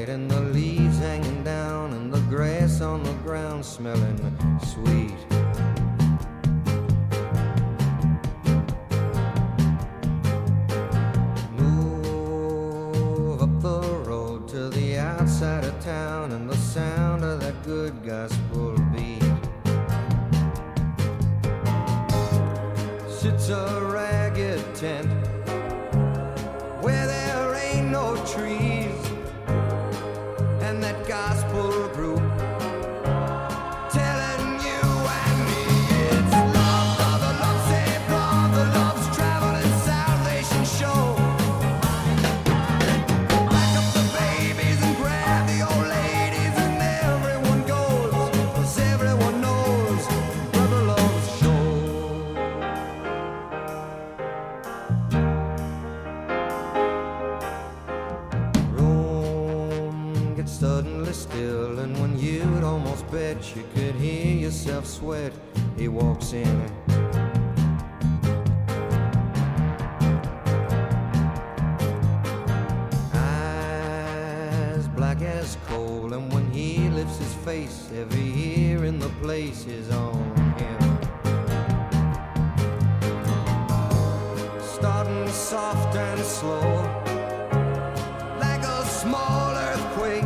night, and the leaves hanging down, and the grass on the ground smelling sweet. Move up the road to the outside of town, and the sound of that good gospel beat. Sits a ragged tent where there ain't no trees, and that gospel group telling you and me it's love, brother, love, save brother, love's traveling salvation show. Pack up the babies and grab the old ladies, and everyone goes, 'cause everyone knows brother loves show. Suddenly still, and when you'd almost bet you could hear yourself sweat, he walks in. Eyes black as coal, and when he lifts his face, every ear in the place is on him. Starting soft and slow, like a small earthquake.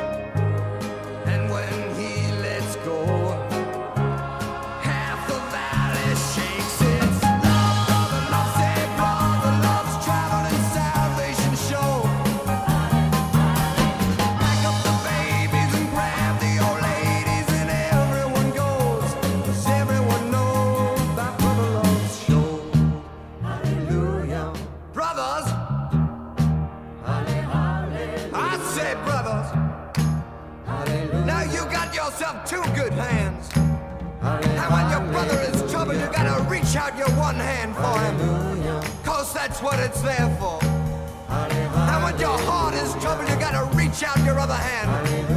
Two good hands. And when your brother is in trouble, you gotta reach out your one hand for him, 'cause that's what it's there for. And when your heart is troubled, you gotta reach out your other hand.